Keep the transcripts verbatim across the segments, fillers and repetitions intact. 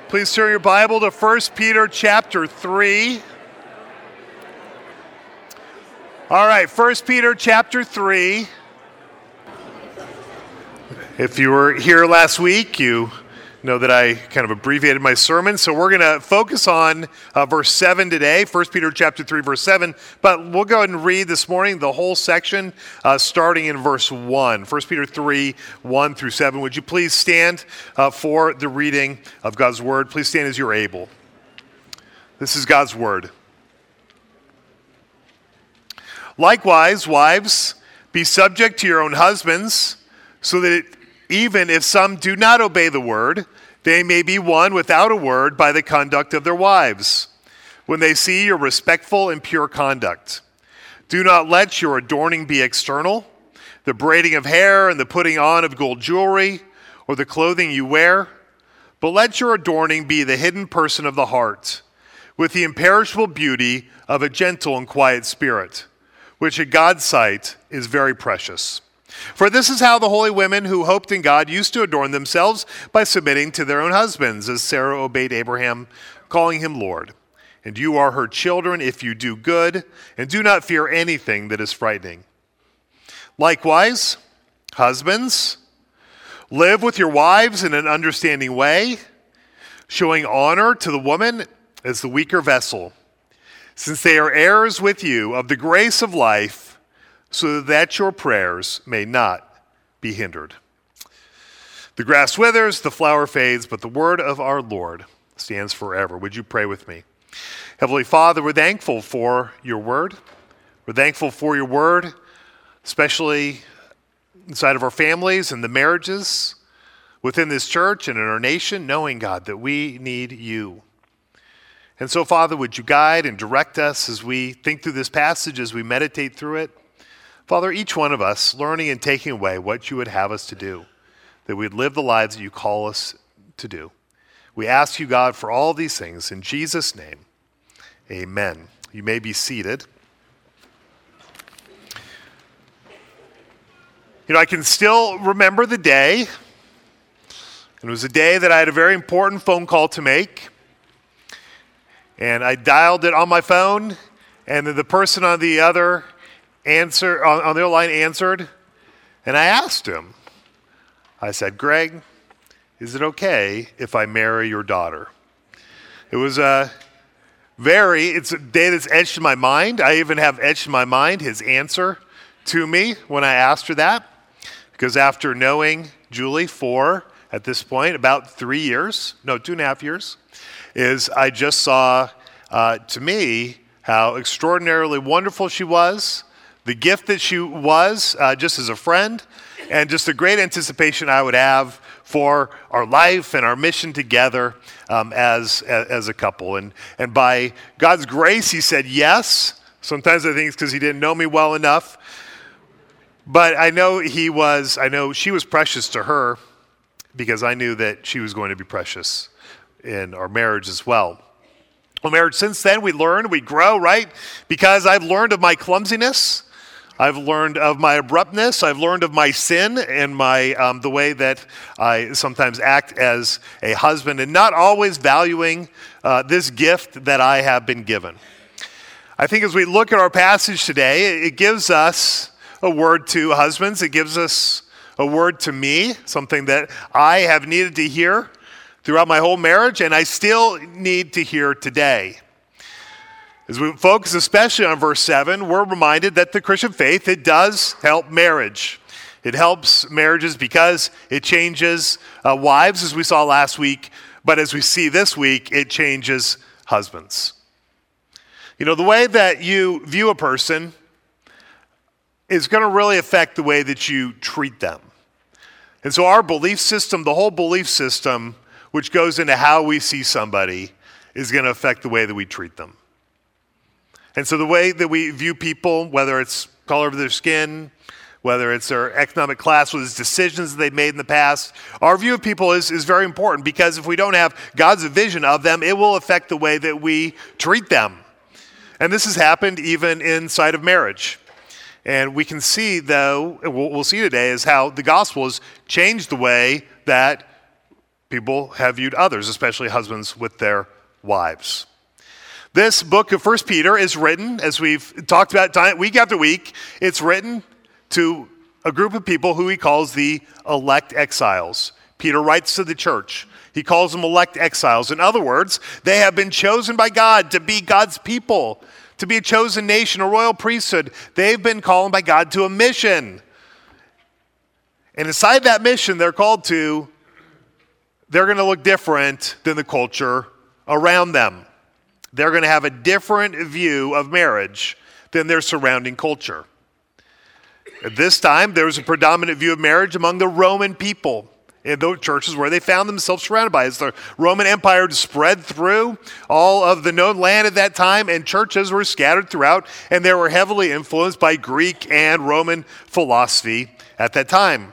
Please turn your Bible to First Peter chapter three. All right, First Peter chapter three. If you were here last week, you know that I kind of abbreviated my sermon, so we're going to focus on uh, verse seven today, First Peter chapter three, verse seven, but we'll go ahead and read this morning the whole section, uh, starting in verse one. First Peter three, one through seven. Would you please stand uh, for the reading of God's word? Please stand as you're able. This is God's word. Likewise, wives, be subject to your own husbands, so that it even if some do not obey the word, they may be won without a word by the conduct of their wives, when they see your respectful and pure conduct. Do not let your adorning be external, the braiding of hair and the putting on of gold jewelry, or the clothing you wear, but let your adorning be the hidden person of the heart, with the imperishable beauty of a gentle and quiet spirit, which at God's sight is very precious. For this is how the holy women who hoped in God used to adorn themselves, by submitting to their own husbands, as Sarah obeyed Abraham, calling him Lord. And you are her children if you do good, and do not fear anything that is frightening. Likewise, husbands, live with your wives in an understanding way, showing honor to the woman as the weaker vessel, since they are heirs with you of the grace of life, so that your prayers may not be hindered. The grass withers, the flower fades, but the word of our Lord stands forever. Would you pray with me? Heavenly Father, we're thankful for your word. We're thankful for your word, especially inside of our families and the marriages, within this church and in our nation, knowing, God, that we need you. And so, Father, would you guide and direct us as we think through this passage, as we meditate through it? Father, each one of us learning and taking away what you would have us to do, that we'd live the lives that you call us to do. We ask you, God, for all these things in Jesus' name. Amen. You may be seated. You know, I can still remember the day. It was a day that I had a very important phone call to make. And I dialed it on my phone, and then the person on the other answer on, on their line answered, and I asked him, I said, Greg, is it okay if I marry your daughter? It was a very, it's a day that's etched in my mind. I even have etched in my mind his answer to me when I asked her that, because after knowing Julie for, at this point, about three years, no, two and a half years, is I just saw, uh, to me, how extraordinarily wonderful she was, the gift that she was uh, just as a friend, and just a great anticipation I would have for our life and our mission together um, as, as as a couple. And and by God's grace, he said yes. Sometimes I think it's because he didn't know me well enough. But I know he was, I know she was precious to her, because I knew that she was going to be precious in our marriage as well. Well, marriage, since then, we learn, we grow, right? Because I've learned of my clumsiness. I've learned of my abruptness. I've learned of my sin and my um, the way that I sometimes act as a husband, and not always valuing uh, this gift that I have been given. I think as we look at our passage today, it gives us a word to husbands. It gives us a word to me, something that I have needed to hear throughout my whole marriage, and I still need to hear today. As we focus especially on verse seven, we're reminded that the Christian faith, it does help marriage. It helps marriages because it changes uh, wives, as we saw last week, but as we see this week, it changes husbands. You know, the way that you view a person is going to really affect the way that you treat them. And so our belief system, the whole belief system, which goes into how we see somebody, is going to affect the way that we treat them. And so the way that we view people, whether it's color of their skin, whether it's their economic class, whether it's decisions that they've made in the past, our view of people is, is very important, because if we don't have God's vision of them, it will affect the way that we treat them. And this has happened even inside of marriage. And we can see, though, and what we'll see today is how the gospel has changed the way that people have viewed others, especially husbands, with their wives. This book of First Peter is written, as we've talked about time, week after week, it's written to a group of people who he calls the elect exiles. Peter writes to the church. He calls them elect exiles. In other words, they have been chosen by God to be God's people, to be a chosen nation, a royal priesthood. They've been called by God to a mission. And inside that mission they're called to, they're going to look different than the culture around them. They're going to have a different view of marriage than their surrounding culture. At this time, there was a predominant view of marriage among the Roman people in those churches where they found themselves surrounded by. As the Roman Empire spread through all of the known land at that time, and churches were scattered throughout, and they were heavily influenced by Greek and Roman philosophy at that time.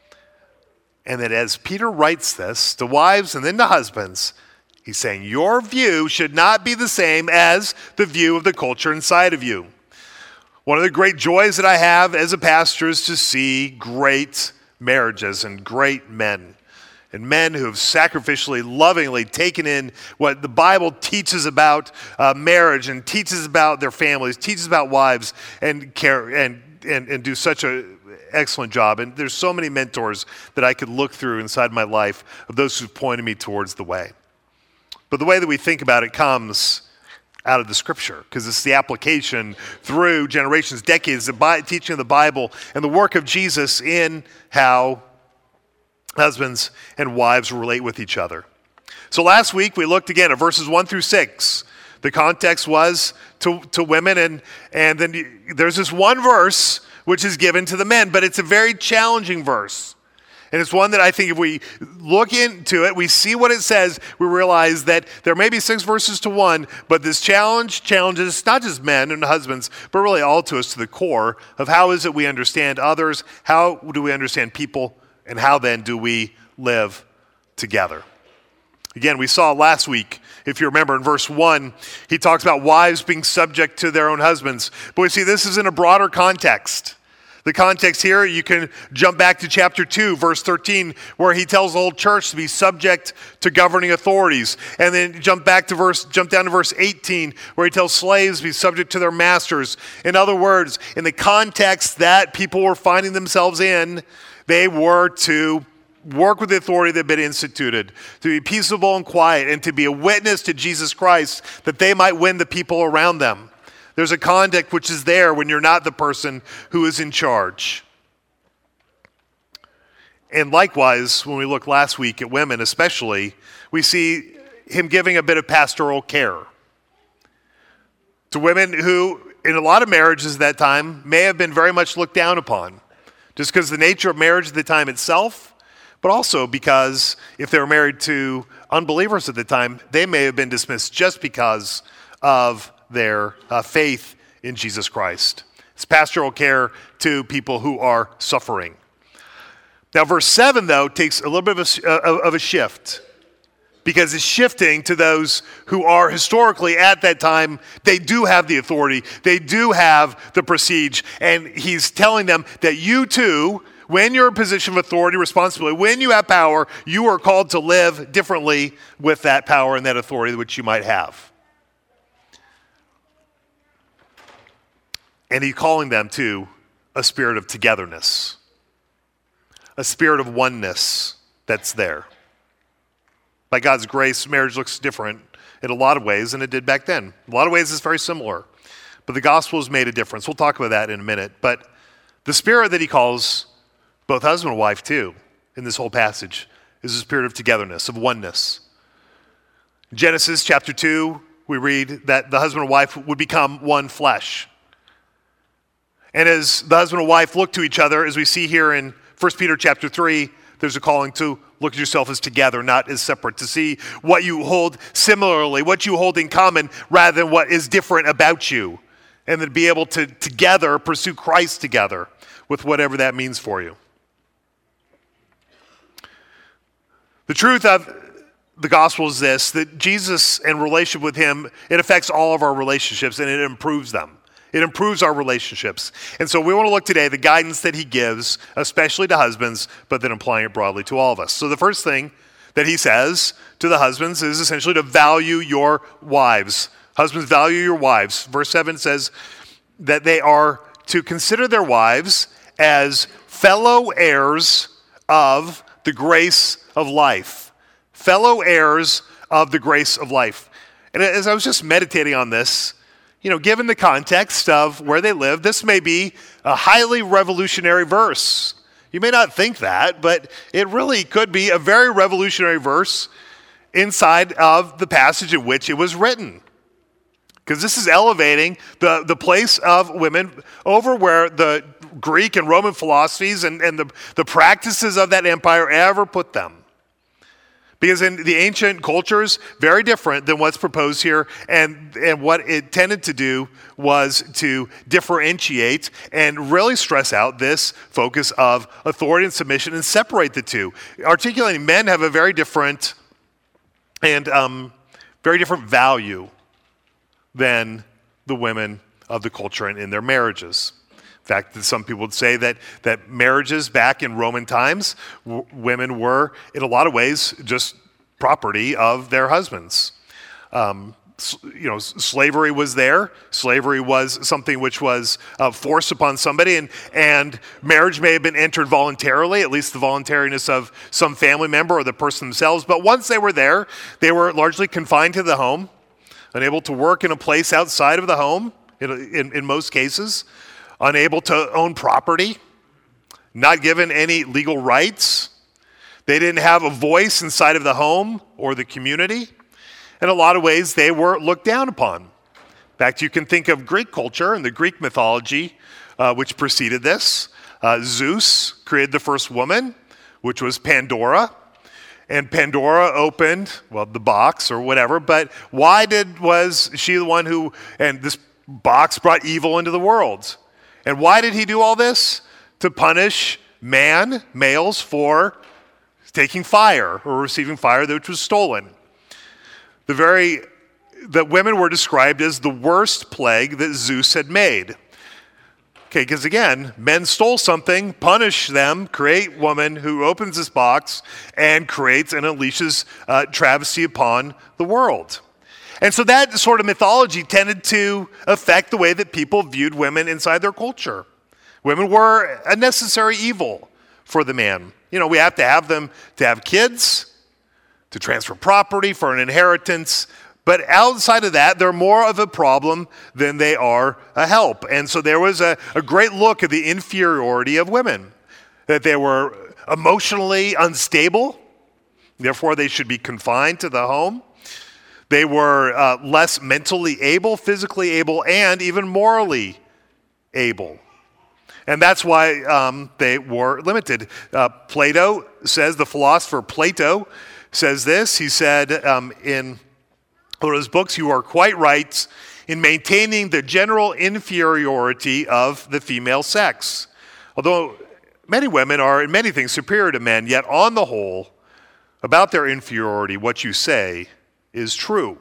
And that as Peter writes this to wives and then to husbands, he's saying, your view should not be the same as the view of the culture inside of you. One of the great joys that I have as a pastor is to see great marriages and great men. And men who have sacrificially, lovingly taken in what the Bible teaches about uh, marriage and teaches about their families, teaches about wives, and care and and, and do such an excellent job. And there's so many mentors that I could look through inside my life of those who've pointed me towards the way. But the way that we think about it comes out of the scripture, because it's the application through generations, decades, the Bi- teaching of the Bible and the work of Jesus in how husbands and wives relate with each other. So last week we looked again at verses one through six. The context was to, to women, and, and then there's this one verse which is given to the men, but it's a very challenging verse. And it's one that I think if we look into it, we see what it says, we realize that there may be six verses to one, but this challenge challenges not just men and husbands, but really all to us to the core of how is it we understand others, how do we understand people, and how then do we live together. Again, we saw last week, if you remember in verse one, he talks about wives being subject to their own husbands. But we see this is in a broader context. The context here, you can jump back to chapter two, verse thirteen, where he tells the whole church to be subject to governing authorities. And then jump back to verse, jump down to verse eighteen, where he tells slaves to be subject to their masters. In other words, in the context that people were finding themselves in, they were to work with the authority that had been instituted, to be peaceable and quiet, and to be a witness to Jesus Christ, that they might win the people around them. There's a conduct which is there when you're not the person who is in charge. And likewise, when we look last week at women especially, we see him giving a bit of pastoral care to women who, in a lot of marriages at that time, may have been very much looked down upon, just because of the nature of marriage at the time itself, but also because if they were married to unbelievers at the time, they may have been dismissed just because of their uh, faith in Jesus Christ. It's pastoral care to people who are suffering. Now, verse seven, though, takes a little bit of a, uh, of a shift, because it's shifting to those who are historically at that time, they do have the authority, they do have the prestige, and he's telling them that you too, when you're in a position of authority, responsibility, when you have power, you are called to live differently with that power and that authority which you might have. And he's calling them to a spirit of togetherness, a spirit of oneness that's there. By God's grace, marriage looks different in a lot of ways than it did back then. In a lot of ways, it's very similar. But the gospel has made a difference. We'll talk about that in a minute. But the spirit that he calls both husband and wife, too, in this whole passage, is a spirit of togetherness, of oneness. In Genesis chapter two, we read that the husband and wife would become one flesh. And as the husband and wife look to each other, as we see here in First Peter chapter three, there's a calling to look at yourself as together, not as separate, to see what you hold similarly, what you hold in common, rather than what is different about you, and then be able to together pursue Christ together with whatever that means for you. The truth of the gospel is this, that Jesus and relationship with him, it affects all of our relationships and it improves them. It improves our relationships. And so we want to look today at the guidance that he gives, especially to husbands, but then applying it broadly to all of us. So the first thing that he says to the husbands is essentially to value your wives. Husbands, value your wives. Verse seven says that they are to consider their wives as fellow heirs of the grace of life. Fellow heirs of the grace of life. And as I was just meditating on this, you know, given the context of where they live, this may be a highly revolutionary verse. You may not think that, but it really could be a very revolutionary verse inside of the passage in which it was written. Because this is elevating the, the place of women over where the Greek and Roman philosophies and, and the, the practices of that empire ever put them. Because in the ancient cultures, very different than what's proposed here, and, and what it tended to do was to differentiate and really stress out this focus of authority and submission and separate the two. Articulating men have a very different and um, very different value than the women of the culture and in their marriages. In fact, some people would say that, that marriages back in Roman times, w- women were, in a lot of ways, just property of their husbands. Um, s- you know, s- slavery was there. Slavery was something which was uh, forced upon somebody, and, and marriage may have been entered voluntarily, at least the voluntariness of some family member or the person themselves. But once they were there, they were largely confined to the home, unable to work in a place outside of the home, in, in, in most cases, unable to own property, not given any legal rights. They didn't have a voice inside of the home or the community. In a lot of ways, they were looked down upon. In fact, you can think of Greek culture and the Greek mythology, uh, which preceded this. Uh, Zeus created the first woman, which was Pandora. And Pandora opened, well, the box or whatever, but why did was she the one who, and this box brought evil into the world? And why did he do all this? To punish man, males, for taking fire or receiving fire which was stolen. The very, that women were described as the worst plague that Zeus had made. Okay, because again, men stole something, punish them, create woman who opens this box and creates and unleashes uh, travesty upon the world. And so that sort of mythology tended to affect the way that people viewed women inside their culture. Women were a necessary evil for the man. You know, we have to have them to have kids, to transfer property for an inheritance. But outside of that, they're more of a problem than they are a help. And so there was a, a great look at the inferiority of women, that they were emotionally unstable, therefore they should be confined to the home. They were uh, less mentally able, physically able, and even morally able. And that's why um, they were limited. Uh, Plato says, the philosopher Plato says this. He said um, in one of his books, "You are quite right in maintaining the general inferiority of the female sex. Although many women are in many things superior to men, yet on the whole, about their inferiority, what you say is true."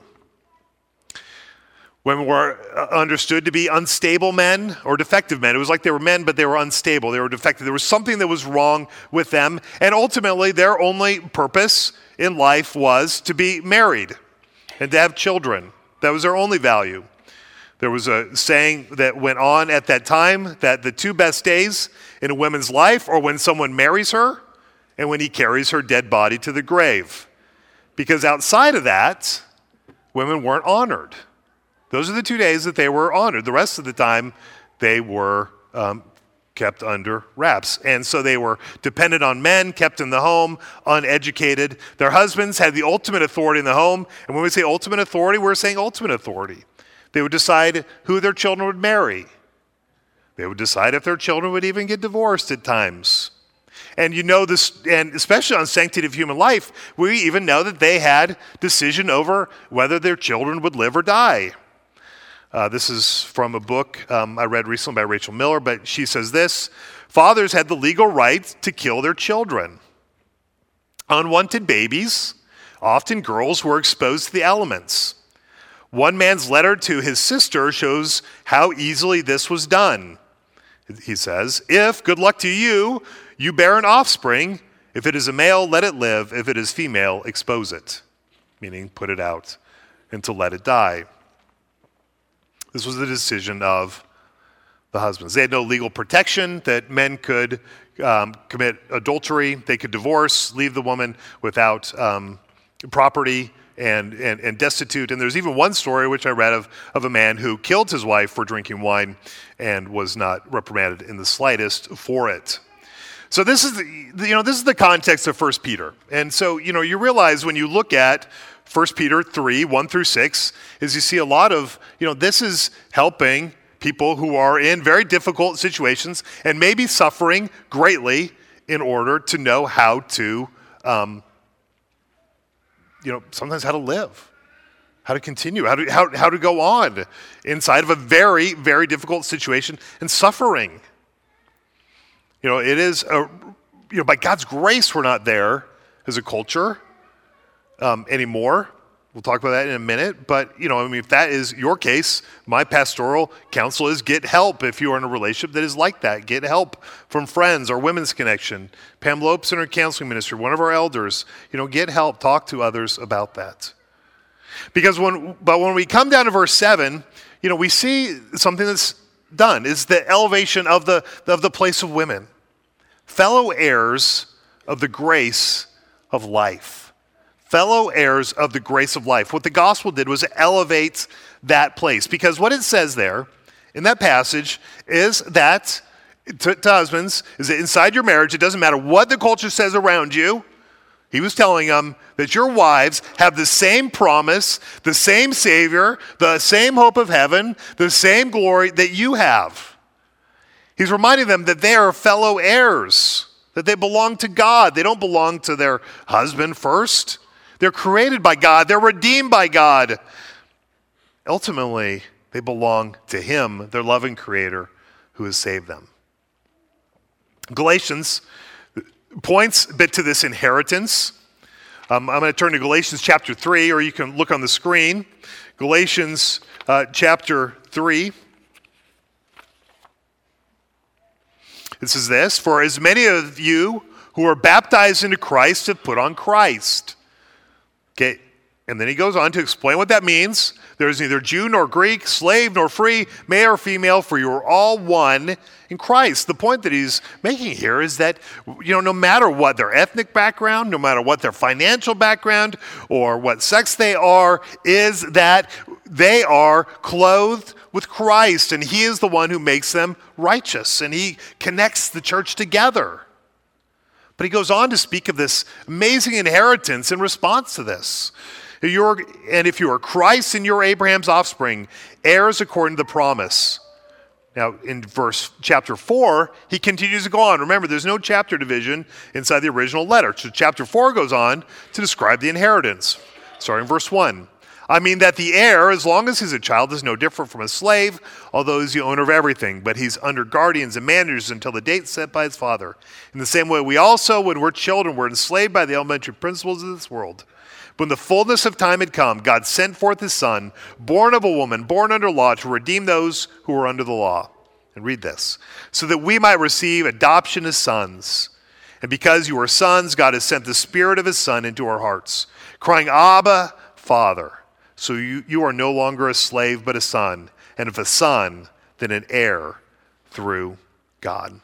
Women were understood to be unstable men or defective men. It was like they were men, but they were unstable. They were defective. There was something that was wrong with them. And ultimately, their only purpose in life was to be married and to have children. That was their only value. There was a saying that went on at that time that the two best days in a woman's life are when someone marries her and when he carries her dead body to the grave. Because outside of that, women weren't honored. Those are the two days that they were honored. The rest of the time, they were um, kept under wraps. And so they were dependent on men, kept in the home, uneducated. Their husbands had the ultimate authority in the home. And when we say ultimate authority, we're saying ultimate authority. They would decide who their children would marry. They would decide if their children would even get divorced at times. And you know this, and especially on Sanctity of Human Life, we even know that they had decision over whether their children would live or die. Uh, this is from a book um, I read recently by Rachel Miller, but she says this: fathers had the legal right to kill their children. Unwanted babies, often girls, were exposed to the elements. One man's letter to his sister shows how easily this was done. He says, "If, good luck to you, you bear an offspring, If it is a male, let it live. If it is female, expose it, meaning put it out and to let it die. This was the decision of the husbands. They had no legal protection that men could um, commit adultery. They could divorce, leave the woman without um, property and, and, and destitute. And there's even one story which I read of, of a man who killed his wife for drinking wine and was not reprimanded in the slightest for it. So this is the, you know, this is the context of First Peter. And so, you know, you realize when you look at First Peter three, one through six, is you see a lot of, you know, this is helping people who are in very difficult situations and maybe suffering greatly in order to know how to, um, you know, sometimes how to live, how to continue, how to, how, how to go on inside of a very, very difficult situation and suffering. You know, it is, a, you know, by God's grace, we're not there as a culture um, anymore. We'll talk about that in a minute. But, you know, I mean, if that is your case, my pastoral counsel is get help if you are in a relationship that is like that. Get help from friends or Women's Connection, Pam Lopes in her counseling ministry, one of our elders. You know, get help. Talk to others about that. Because when, but when we come down to verse seven, you know, we see something that's done is the elevation of the, of the place of women, fellow heirs of the grace of life, fellow heirs of the grace of life. What the gospel did was elevate that place, because what it says there in that passage is that to, to husbands is that inside your marriage, it doesn't matter what the culture says around you. He was telling them that your wives have the same promise, the same Savior, the same hope of heaven, the same glory that you have. He's reminding them that they are fellow heirs, that they belong to God. They don't belong to their husband first. They're created by God. They're redeemed by God. Ultimately, they belong to Him, their loving Creator, who has saved them. Galatians points a bit to this inheritance. Um, I'm going to turn to Galatians chapter three, or you can look on the screen. Galatians uh, chapter three. It says this, "For as many of you who are baptized into Christ have put on Christ." Okay, and then he goes on to explain what that means. There is neither Jew nor Greek, slave nor free, male or female, for you are all one in Christ. The point that he's making here is that, you know, no matter what their ethnic background, no matter what their financial background or what sex they are, is that they are clothed with Christ, and He is the one who makes them righteous, and He connects the church together. But he goes on to speak of this amazing inheritance in response to this. You're, and if you are Christ and you're Abraham's offspring, heirs according to the promise. Now, in verse chapter four, he continues to go on. Remember, there's no chapter division inside the original letter. So chapter four goes on to describe the inheritance. Starting in verse one. I mean that the heir, as long as he's a child, is no different from a slave, although he's the owner of everything. But he's under guardians and managers until the date set by his father. In the same way, we also, when we're children, were enslaved by the elementary principles of this world. When the fullness of time had come, God sent forth His Son, born of a woman, born under law, to redeem those who were under the law. And read this. So that we might receive adoption as sons. And because you are sons, God has sent the Spirit of His Son into our hearts, crying, Abba, Father. So you, you are no longer a slave, but a son. And if a son, then an heir through God.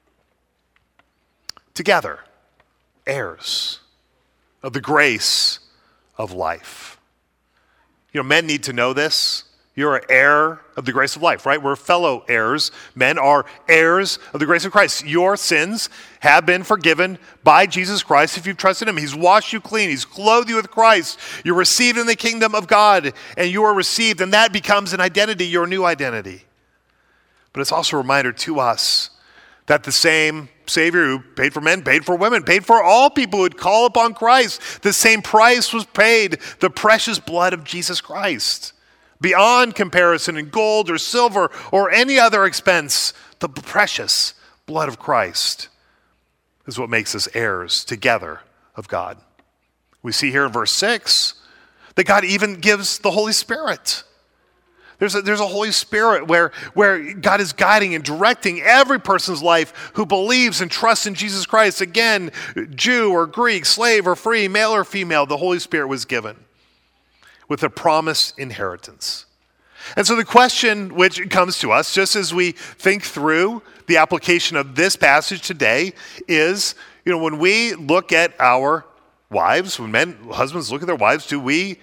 Together, heirs of the grace of life. You know, men need to know this. You're an heir of the grace of life, right? We're fellow heirs. Men are heirs of the grace of Christ. Your sins have been forgiven by Jesus Christ if you've trusted Him. He's washed you clean. He's clothed you with Christ. You're received in the kingdom of God, and you are received, and that becomes an identity, your new identity. But it's also a reminder to us that the same Savior who paid for men, paid for women, paid for all people who would call upon Christ. The same price was paid, the precious blood of Jesus Christ. Beyond comparison in gold or silver or any other expense, the precious blood of Christ is what makes us heirs together of God. We see here in verse six that God even gives the Holy Spirit. There's a, there's a Holy Spirit where, where God is guiding and directing every person's life who believes and trusts in Jesus Christ. Again, Jew or Greek, slave or free, male or female, the Holy Spirit was given with a promised inheritance. And so the question which comes to us, just as we think through the application of this passage today, is, you know, when we look at our wives, when men, husbands look at their wives, do we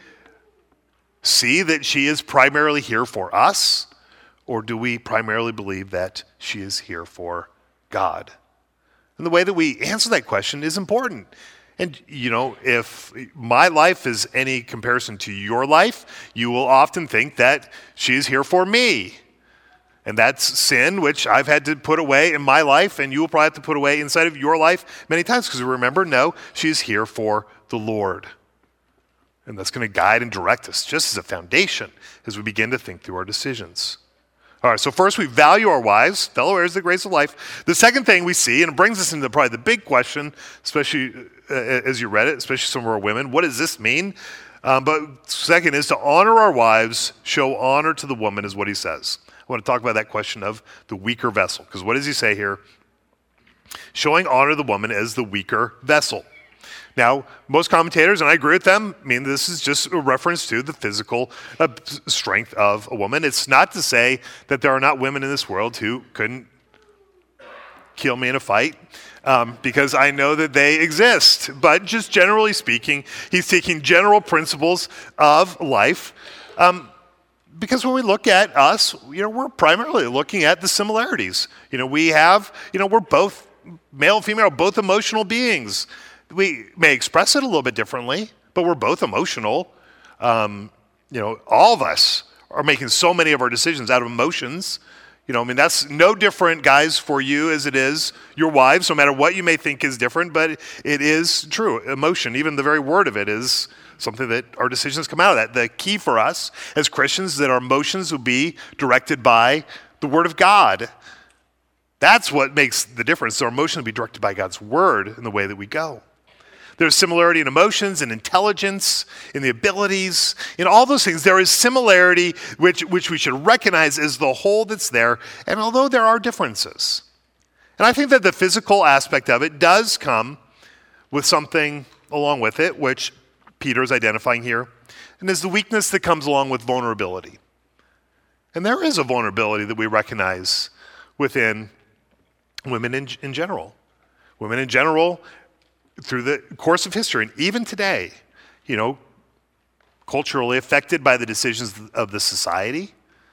see that she is primarily here for us, or do we primarily believe that she is here for God? And the way that we answer that question is important. And, you know, if my life is any comparison to your life, you will often think that she is here for me. And that's sin, which I've had to put away in my life, and you will probably have to put away inside of your life many times, because remember, no, she's here for the Lord. And that's going to guide and direct us just as a foundation as we begin to think through our decisions. All right, so first we value our wives, fellow heirs of the grace of life. The second thing we see, and it brings us into probably the big question, especially uh, as you read it, especially some of our women, what does this mean? Um, but second is to honor our wives, show honor to the woman, is what he says. I want to talk about that question of the weaker vessel, because what does he say here? Showing honor to the woman as the weaker vessel. Now, most commentators, and I agree with them, mean this is just a reference to the physical uh, strength of a woman. It's not to say that there are not women in this world who couldn't kill me in a fight, um, because I know that they exist. But just generally speaking, he's taking general principles of life. Um, because when we look at us, you know, we're primarily looking at the similarities. You know, we have, you know, we're both male and female, both emotional beings. We may express it a little bit differently, but we're both emotional. Um, you know, all of us are making so many of our decisions out of emotions. You know, I mean, that's no different, guys, for you as it is your wives, no matter what you may think is different, but it is true. Emotion, even the very word of it, is something that our decisions come out of that. The key for us as Christians is that our emotions will be directed by the Word of God. That's what makes the difference. Our emotions will be directed by God's Word in the way that we go. There's similarity in emotions and intelligence, in the abilities, in all those things. There is similarity which, which we should recognize as the whole that's there, and although there are differences. And I think that the physical aspect of it does come with something along with it, which Peter is identifying here, and is the weakness that comes along with vulnerability. And there is a vulnerability that we recognize within women in, in general. Women in general, through the course of history, and even today, you know, culturally affected by the decisions of the society.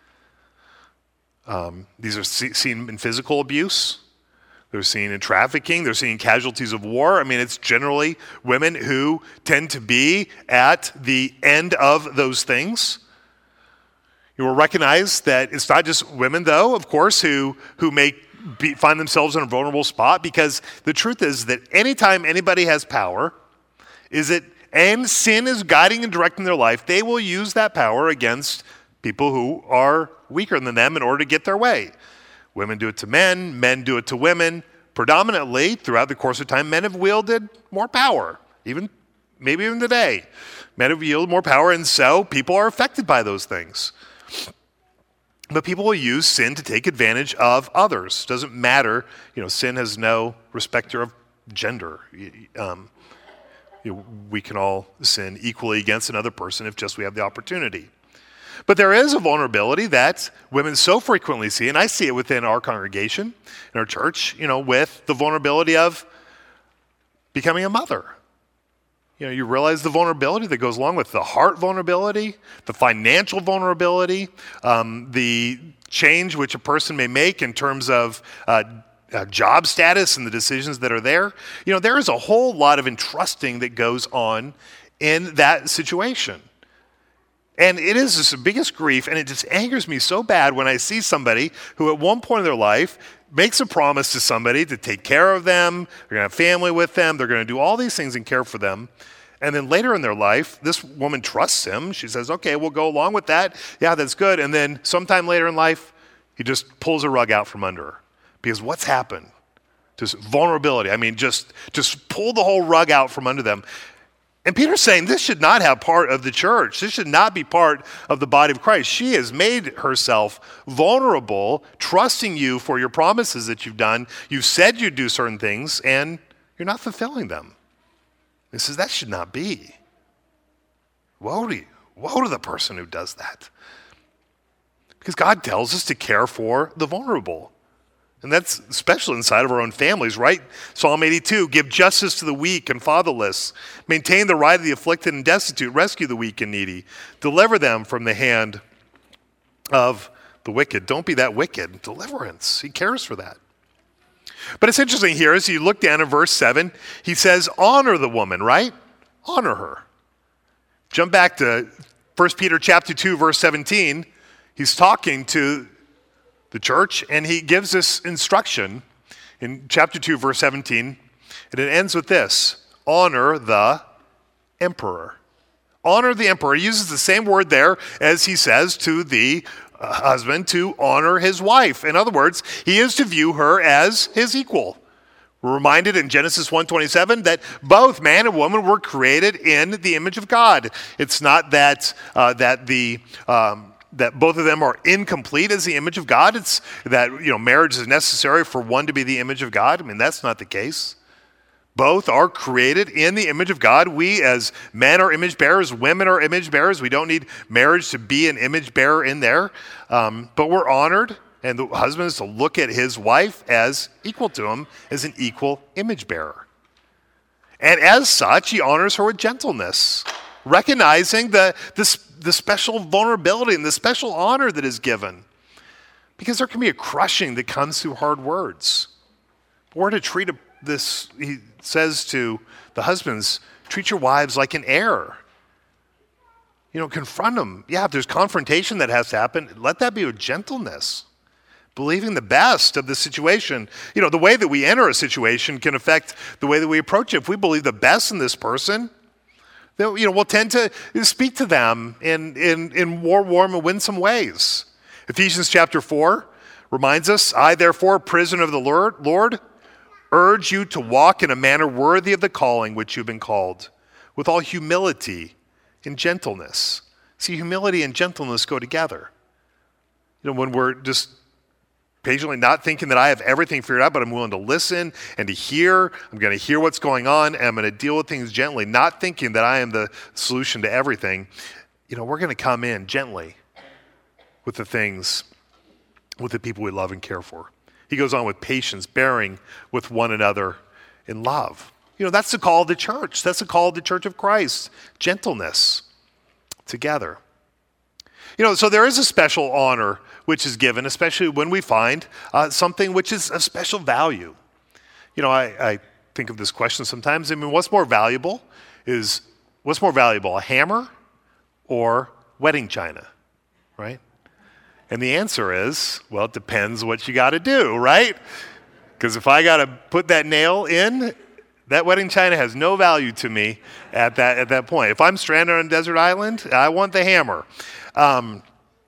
Um, these are see, seen in physical abuse. They're seen in trafficking. They're seen in casualties of war. I mean, it's generally women who tend to be at the end of those things. You will recognize that it's not just women, though, of course, who, who make Be, find themselves in a vulnerable spot, because the truth is that anytime anybody has power, is it and sin is guiding and directing their life, they will use that power against people who are weaker than them in order to get their way. Women do it to men, men do it to women. Predominantly, throughout the course of time, men have wielded more power, even maybe even today. Men have wielded more power, and so people are affected by those things. But people will use sin to take advantage of others. Doesn't matter, you know, sin has no respecter of gender. Um, you know, we can all sin equally against another person if just we have the opportunity. But there is a vulnerability that women so frequently see, and I see it within our congregation, in our church, you know, with the vulnerability of becoming a mother. You know, you realize the vulnerability that goes along with the heart vulnerability, the financial vulnerability, um, the change which a person may make in terms of uh, uh, job status and the decisions that are there. You know, there is a whole lot of entrusting that goes on in that situation. And it is just the biggest grief, and it just angers me so bad when I see somebody who at one point in their life makes a promise to somebody to take care of them, they're going to have family with them, they're going to do all these things and care for them. And then later in their life, this woman trusts him. She says, okay, we'll go along with that. Yeah, that's good. And then sometime later in life, he just pulls a rug out from under her. Because what's happened? Just vulnerability. I mean, just, just pull the whole rug out from under them. And Peter's saying this should not have part of the church. This should not be part of the body of Christ. She has made herself vulnerable, trusting you for your promises that you've done. You've said you'd do certain things, and you're not fulfilling them. He says that should not be. Woe to you. Woe to the person who does that. Because God tells us to care for the vulnerable. And that's especially inside of our own families, right? Psalm eighty-two, give justice to the weak and fatherless. Maintain the right of the afflicted and destitute. Rescue the weak and needy. Deliver them from the hand of the wicked. Don't be that wicked. Deliverance. He cares for that. But it's interesting here, as you look down in verse seven, he says, honor the woman, right? Honor her. Jump back to First Peter chapter two, verse seventeen. He's talking to the church, and he gives this instruction in chapter two, verse seventeen, and it ends with this: honor the emperor. Honor the emperor. He uses the same word there as he says to the uh, husband to honor his wife. In other words, he is to view her as his equal. We're reminded in Genesis one twenty-seven that both man and woman were created in the image of God. It's not that uh, that the um, that both of them are incomplete as the image of God. It's that, you know, marriage is necessary for one to be the image of God. I mean, that's not the case. Both are created in the image of God. We as men are image bearers, women are image bearers. We don't need marriage to be an image bearer in there. Um, but we're honored, and the husband is to look at his wife as equal to him, as an equal image bearer. And as such, he honors her with gentleness, recognizing the, the, the special vulnerability and the special honor that is given. Because there can be a crushing that comes through hard words. We're to treat a, this, he says to the husbands, treat your wives like an heir. You know, confront them. Yeah, if there's confrontation that has to happen, let that be with gentleness. Believing the best of the situation. You know, the way that we enter a situation can affect the way that we approach it. If we believe the best in this person, then, you know, we'll tend to speak to them in, in, in more warm and winsome ways. Ephesians chapter four reminds us, I therefore, prisoner of the Lord, Lord, urge you to walk in a manner worthy of the calling which you've been called, with all humility and gentleness. See, humility and gentleness go together. You know, when we're just patiently not thinking that I have everything figured out, but I'm willing to listen and to hear. I'm going to hear what's going on, and I'm going to deal with things gently, not thinking that I am the solution to everything. You know, we're going to come in gently with the things, with the people we love and care for. He goes on with patience, bearing with one another in love. You know, that's the call of the church. That's the call of the church of Christ. Gentleness together. You know, so there is a special honor which is given, especially when we find uh, something which is of special value. You know, I, I think of this question sometimes. I mean, what's more valuable is, what's more valuable, a hammer or wedding china, right? And the answer is, well, it depends what you got to do, right? Because if I got to put that nail in, that wedding china has no value to me at that at that point. If I'm stranded on a desert island, I want the hammer. Um,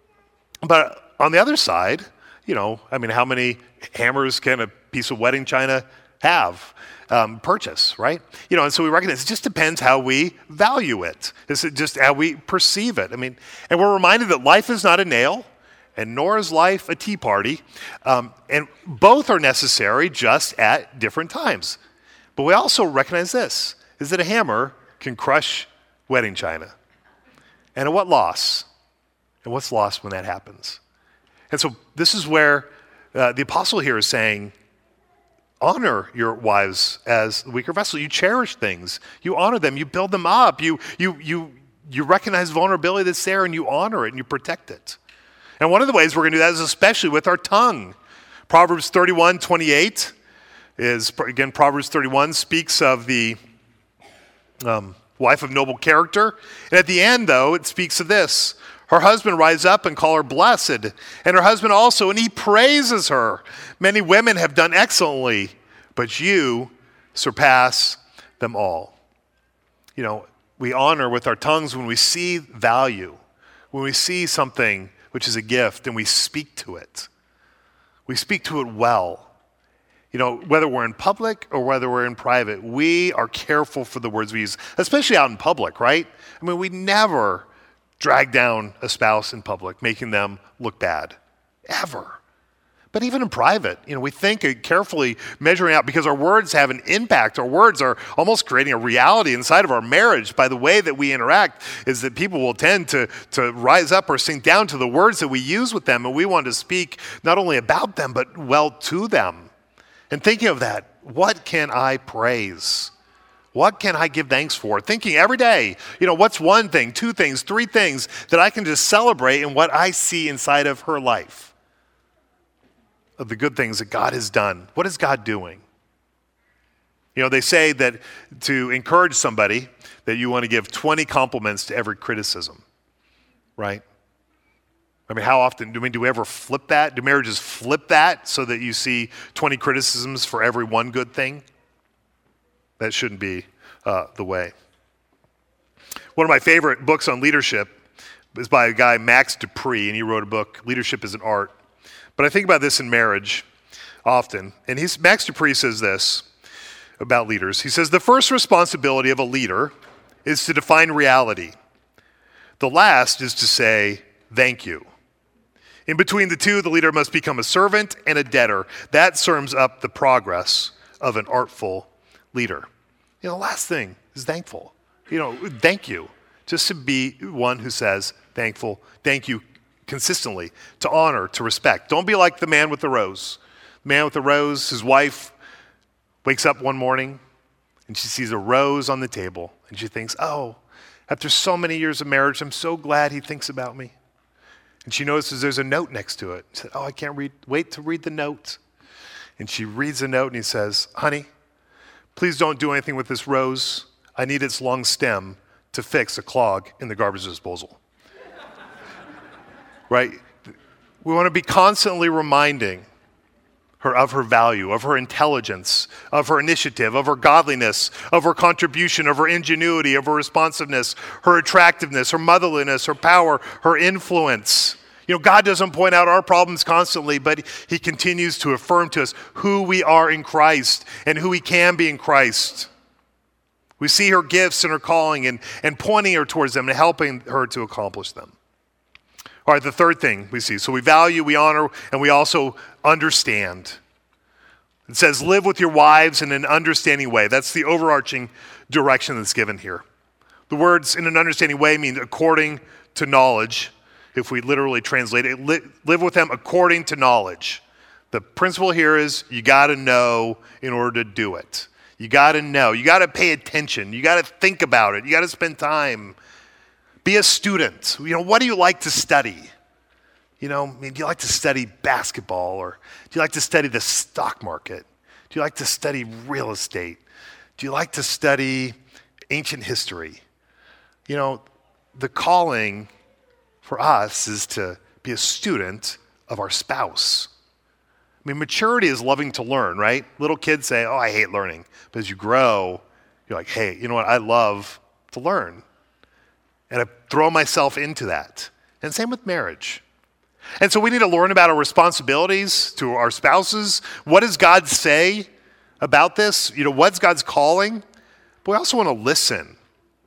but on the other side, you know, I mean, how many hammers can a piece of wedding china have, um, purchase, right? You know, and so we recognize it just depends how we value it. It's just how we perceive it. I mean, and we're reminded that life is not a nail, and nor is life a tea party. Um, and both are necessary, just at different times. But we also recognize this, is that a hammer can crush wedding china. And at what loss? And what's lost when that happens? And so this is where uh, the apostle here is saying, honor your wives as the weaker vessel. You cherish things. You honor them. You build them up. You, you, you, you recognize vulnerability that's there, and you honor it, and you protect it. And one of the ways we're going to do that is especially with our tongue. Proverbs thirty-one twenty-eight is, again, Proverbs thirty-one speaks of the um, wife of noble character. And at the end, though, it speaks of this. Her husband rise up and call her blessed, and her husband also, and he praises her. Many women have done excellently, but you surpass them all. You know, we honor with our tongues when we see value, when we see something which is a gift, and we speak to it. We speak to it well. You know, whether we're in public or whether we're in private, we are careful for the words we use, especially out in public, right? I mean, we never drag down a spouse in public, making them look bad, ever. But even in private, you know, we think carefully measuring out because our words have an impact. Our words are almost creating a reality inside of our marriage by the way that we interact, is that people will tend to, to rise up or sink down to the words that we use with them, and we want to speak not only about them, but well to them. And thinking of that, what can I praise? What can I give thanks for? Thinking every day, you know, what's one thing, two things, three things that I can just celebrate in what I see inside of her life, of the good things that God has done. What is God doing? You know, they say that to encourage somebody, that you want to give twenty compliments to every criticism, right? I mean, how often, do, I mean, do we ever flip that? Do marriages flip that so that you see twenty criticisms for every one good thing? That shouldn't be uh, the way. One of my favorite books on leadership is by a guy, Max De Pree, and he wrote a book, Leadership is an Art. But I think about this in marriage often, and he's, Max De Pree says this about leaders. He says, the first responsibility of a leader is to define reality. The last is to say, thank you. In between the two, the leader must become a servant and a debtor. That sums up the progress of an artful leader. You know, the last thing is thankful. You know, thank you. Just to be one who says thankful, thank you consistently, to honor, to respect. Don't be like the man with the rose. The man with the rose, his wife wakes up one morning and she sees a rose on the table and she thinks, oh, after so many years of marriage, I'm so glad he thinks about me. And she notices there's a note next to it. She said, oh, I can't read, wait to read the note. And she reads the note and he says, honey, please don't do anything with this rose. I need its long stem to fix a clog in the garbage disposal. Right? We want to be constantly reminding her of her value, of her intelligence, of her initiative, of her godliness, of her contribution, of her ingenuity, of her responsiveness, her attractiveness, her motherliness, her power, her influence. You know, God doesn't point out our problems constantly, but he continues to affirm to us who we are in Christ and who we can be in Christ. We see her gifts and her calling and, and pointing her towards them and helping her to accomplish them. All right, the third thing we see. So we value, we honor, and we also understand. It says, live with your wives in an understanding way. That's the overarching direction that's given here. The words in an understanding way mean according to knowledge. If we literally translate it, li- live with them according to knowledge. The principle here is you got to know in order to do it. You got to know. You got to pay attention. You got to think about it. You got to spend time. Be a student. You know, what do you like to study? You know, I mean, do you like to study basketball, or do you like to study the stock market? Do you like to study real estate? Do you like to study ancient history? You know, the calling for us is to be a student of our spouse. I mean, maturity is loving to learn, right? Little kids say, oh, I hate learning. But as you grow, you're like, hey, you know what? I love to learn. And I throw myself into that. And same with marriage. And so we need to learn about our responsibilities to our spouses. What does God say about this? You know, what's God's calling? But we also want to listen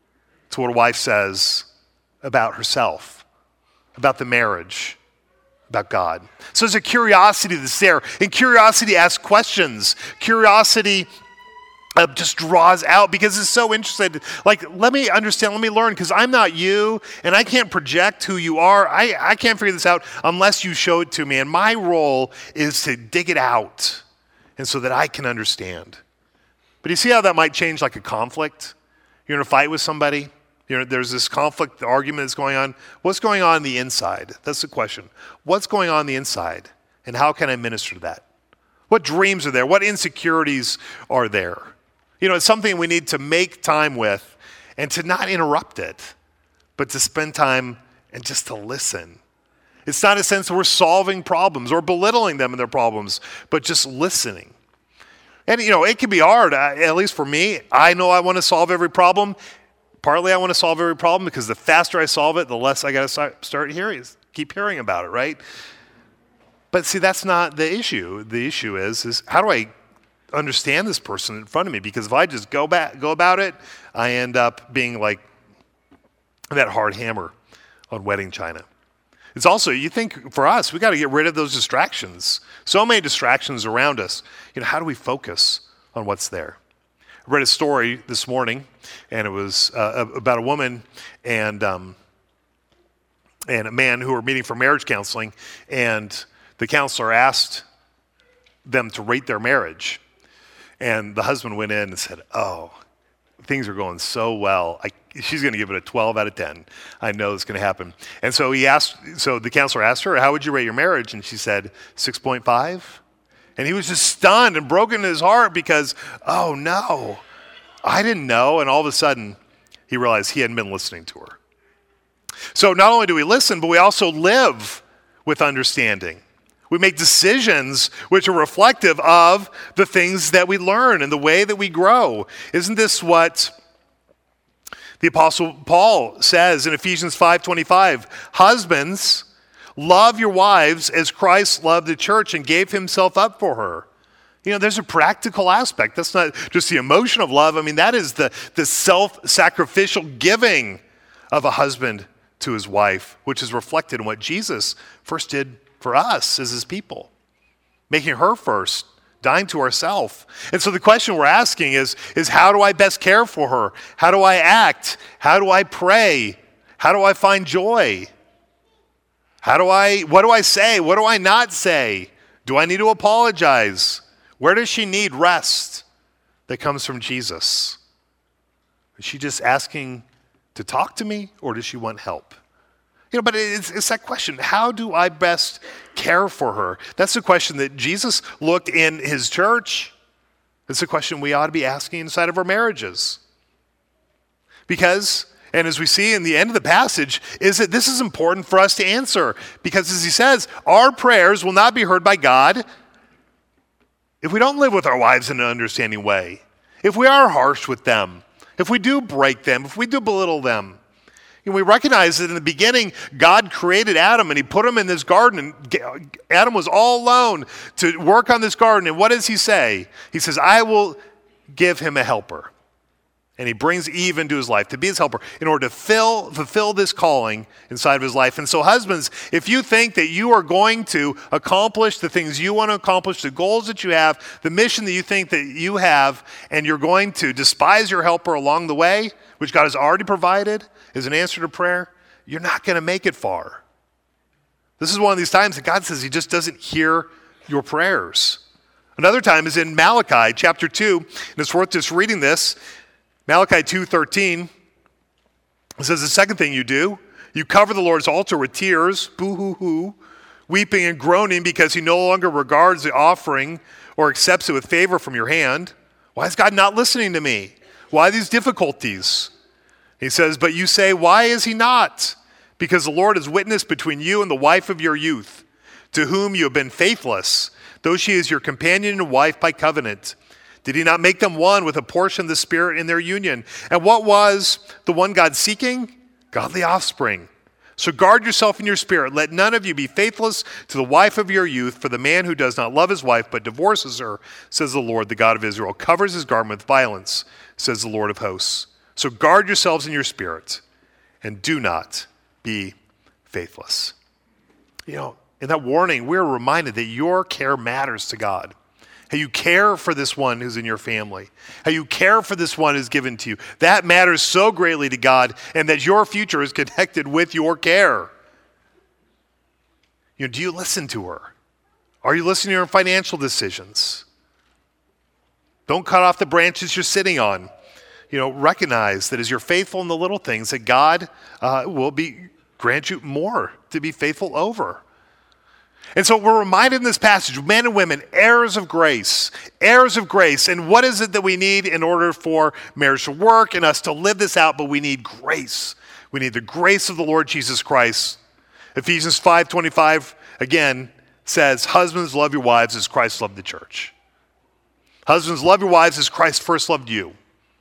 to what a wife says about herself, about the marriage, about God. So there's a curiosity that's there. And curiosity asks questions. Curiosity Uh, just draws out because it's so interested. Like, let me understand, let me learn, because I'm not you, and I can't project who you are. I, I can't figure this out unless you show it to me. And my role is to dig it out, and so that I can understand. But you see how that might change like a conflict? You're in a fight with somebody. You know, there's this conflict, the argument that's going on. What's going on on the inside? That's the question. What's going on on the inside, and how can I minister to that? What dreams are there? What insecurities are there? You know, it's something we need to make time with and to not interrupt it, but to spend time and just to listen. It's not a sense that we're solving problems or belittling them in their problems, but just listening. And, you know, it can be hard, at least for me. I know I want to solve every problem. Partly I want to solve every problem because the faster I solve it, the less I got to start hearing, keep hearing about it, right? But see, that's not the issue. The issue is, is how do I understand this person in front of me, because if I just go back, go about it, I end up being like that hard hammer on wedding china. It's also, you think for us, we got to get rid of those distractions. So many distractions around us. You know, how do we focus on what's there? I read a story this morning, and it was uh, about a woman and um, and a man who were meeting for marriage counseling, and the counselor asked them to rate their marriage. And the husband went in and said, oh, things are going so well. I, she's going to give it a twelve out of ten. I know it's going to happen. And so he asked, so the counselor asked her, how would you rate your marriage? And she said, six point five. And he was just stunned and broken in his heart because, oh no, I didn't know. And all of a sudden, he realized he hadn't been listening to her. So not only do we listen, but we also live with understanding. We make decisions which are reflective of the things that we learn and the way that we grow. Isn't this what the Apostle Paul says in Ephesians five twenty-five? Husbands, love your wives as Christ loved the church and gave himself up for her. You know, there's a practical aspect. That's not just the emotion of love. I mean, that is the, the self-sacrificial giving of a husband to his wife, which is reflected in what Jesus first did for us as his people, making her first, dying to herself. And so the question we're asking is, is how do I best care for her? How do I act? How do I pray? How do I find joy? How do I, what do I say? What do I not say? Do I need to apologize? Where does she need rest that comes from Jesus? Is she just asking to talk to me, or does she want help? You know, but it's, it's that question, how do I best care for her? That's the question that Jesus looked in his church. It's a question we ought to be asking inside of our marriages. Because, and as we see in the end of the passage, is that this is important for us to answer. Because as he says, our prayers will not be heard by God if we don't live with our wives in an understanding way. If we are harsh with them. If we do break them. If we do belittle them. And we recognize that in the beginning, God created Adam and he put him in this garden. And Adam was all alone to work on this garden. And what does he say? He says, I will give him a helper. And he brings Eve into his life to be his helper in order to fill, fulfill this calling inside of his life. And so husbands, if you think that you are going to accomplish the things you want to accomplish, the goals that you have, the mission that you think that you have, and you're going to despise your helper along the way, which God has already provided as an answer to prayer, you're not going to make it far. This is one of these times that God says he just doesn't hear your prayers. Another time is in Malachi chapter two, and it's worth just reading this. Malachi two thirteen, it says the second thing you do, you cover the Lord's altar with tears, boo-hoo-hoo, weeping and groaning because he no longer regards the offering or accepts it with favor from your hand. Why is God not listening to me? Why these difficulties? He says, but you say, why is he not? Because the Lord is witness between you and the wife of your youth, to whom you have been faithless, though she is your companion and wife by covenant. Did he not make them one with a portion of the Spirit in their union? And what was the one God seeking? Godly offspring. So guard yourself in your spirit. Let none of you be faithless to the wife of your youth, for the man who does not love his wife but divorces her, says the Lord, the God of Israel, covers his garment with violence, says the Lord of hosts. So guard yourselves in your spirit and do not be faithless. You know, in that warning, we're reminded that your care matters to God. How you care for this one who's in your family. How you care for this one who's given to you. That matters so greatly to God, and that your future is connected with your care. You know, do you listen to her? Are you listening to her financial decisions? Don't cut off the branches you're sitting on. You know, recognize that as you're faithful in the little things, that God uh, will be grant you more to be faithful over. And so we're reminded in this passage, men and women, heirs of grace, heirs of grace. And what is it that we need in order for marriage to work and us to live this out? But we need grace. We need the grace of the Lord Jesus Christ. Ephesians five twenty-five, again, says, husbands, love your wives as Christ loved the church. Husbands, love your wives as Christ first loved you,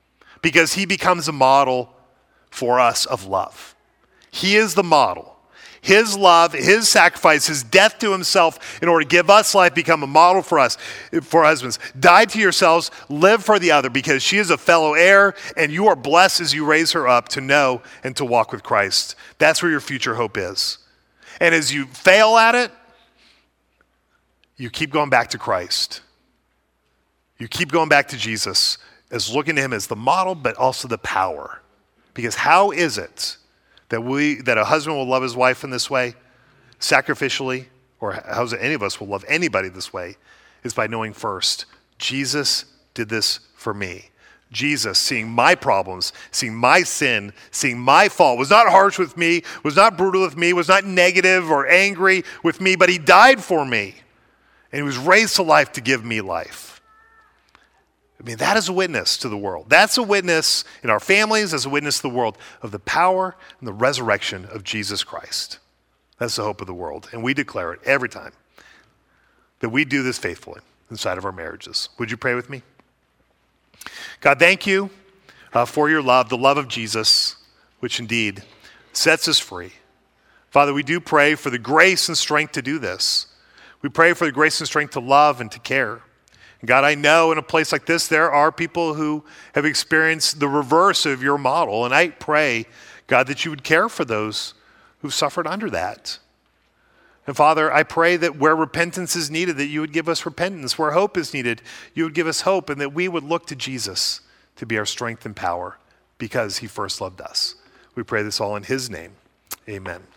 because he becomes a model for us of love. He is the model. His love, his sacrifice, his death to himself in order to give us life, become a model for us, for husbands. Die to yourselves, live for the other, because she is a fellow heir, and you are blessed as you raise her up to know and to walk with Christ. That's where your future hope is. And as you fail at it, you keep going back to Christ. You keep going back to Jesus, as looking to him as the model, but also the power. Because how is it that we that a husband will love his wife in this way, sacrificially, or how is it any of us will love anybody this way, is by knowing first, Jesus did this for me. Jesus, seeing my problems, seeing my sin, seeing my fault, was not harsh with me, was not brutal with me, was not negative or angry with me, but he died for me. And he was raised to life to give me life. I mean, that is a witness to the world. That's a witness in our families, as a witness to the world of the power and the resurrection of Jesus Christ. That's the hope of the world. And we declare it every time that we do this faithfully inside of our marriages. Would you pray with me? God, thank you uh, for your love, the love of Jesus, which indeed sets us free. Father, we do pray for the grace and strength to do this. We pray for the grace and strength to love and to care. God, I know in a place like this, there are people who have experienced the reverse of your model. And I pray, God, that you would care for those who've suffered under that. And Father, I pray that where repentance is needed, that you would give us repentance. Where hope is needed, you would give us hope, and that we would look to Jesus to be our strength and power because he first loved us. We pray this all in his name. Amen.